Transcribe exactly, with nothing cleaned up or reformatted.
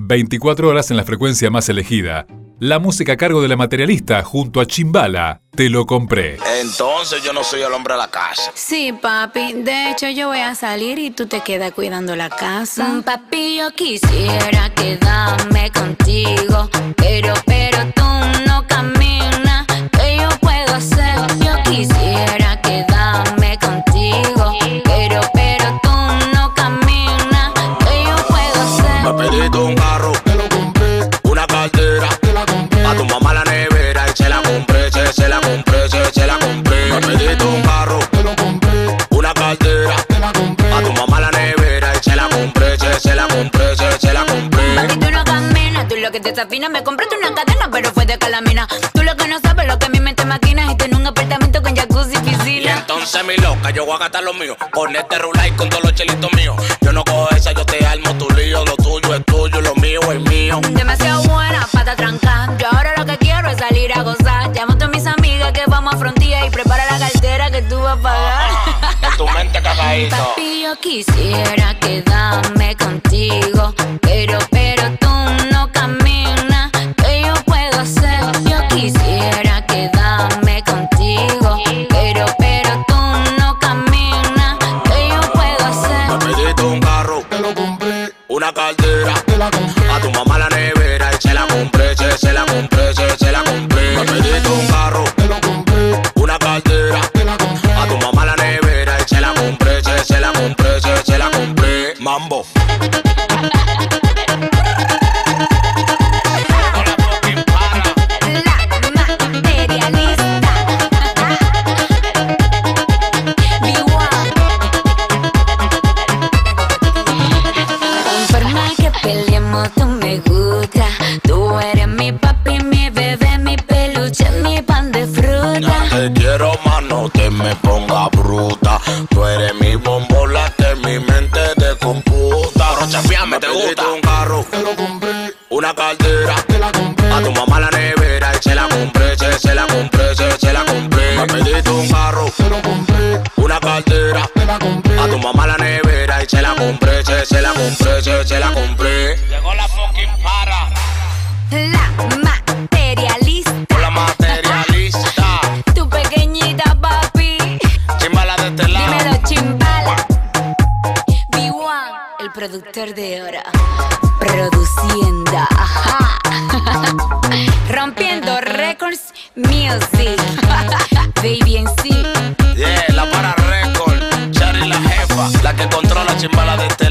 veinticuatro horas en la frecuencia más elegida. La música a cargo de La Materialista junto a Chimbala. Te lo compré. Entonces yo no soy el hombre de la casa. Sí, papi. De hecho, yo voy a salir y tú te quedas cuidando la casa. Mm, papi, yo quisiera quedarme contigo, pero, pero tú no caminas. ¿Qué yo puedo hacer? Yo quisiera quedarme contigo, pero, pero tú no caminas. ¿Qué yo puedo hacer? Me pediste un carro, te lo compré. Una cartera, te la compré. A tu mamá la nevera y se la compré, se, se la compré, se, se la compré. Me pediste un carro, te lo compré. Una cartera, te la compré. A tu mamá la nevera y se la compré, se, se la compré, se, se la compré. Papi, tú no caminas, tú lo que te desafinas. Me compraste una cadena, pero fue de calamina. Tú lo que no sabes, lo que mi mente maquina. Y tengo un apartamento con jacuzzi y piscina. Y entonces, mi loca, yo voy a gastar lo mío. Con este rulay, con todos los chelitos míos. Yo no cojo esa, yo te armo tu lío. Lo tuyo es tuyo, lo mío es mío. Demasiado buena, pata tranca. Yo ahora lo que quiero es salir a gozar. Llamo a todas mis amigas que vamos a frontilla y prepara la cartera que tú vas a pagar. En tu mente cagadito. Papi, yo quisiera quedarme contigo, pero, pero tú no caminas. ¿Qué yo puedo hacer? Yo quisiera quedarme contigo, pero, pero tú no caminas. ¿Qué yo puedo hacer? Me pediste un carro, te lo compré. Una cartera, te la compré. A tu mamá la nevera y se la compré, se, se la compré, se, se la compré. Me pediste un carro, te lo compré. Una cartera, te la compré. A tu mamá la nevera y se la compré, se, se la compré, se, se la compré. Mambo. Tú me gusta, tú eres mi papi, mi bebé, mi peluche, mi pan de fruta. Ya te quiero más, no te me pongas bruta. Tú eres mi bombola que mi mente te computa. Rocha fiame, te gusta. Un carro, te lo compré. Una cartera, te la compré. A tu mamá la nevera y se la compré, se, se la compré, se, se la compré. Me pediste un carro, te lo compré. Una cartera, te la compré. A tu mamá la nevera y se la compré, se, se la compré, se, se la compré. Llegó la fucking para. La materialista. La materialista. Tu pequeñita papi. Chimbala de este lado. Dímelo, Chimbala. B uno, el productor de oro. Produciendo. Ajá. Rompiendo Records Music. Baby en sí. Yeah, la para record. Chari la jefa. La que controla Chimbala de este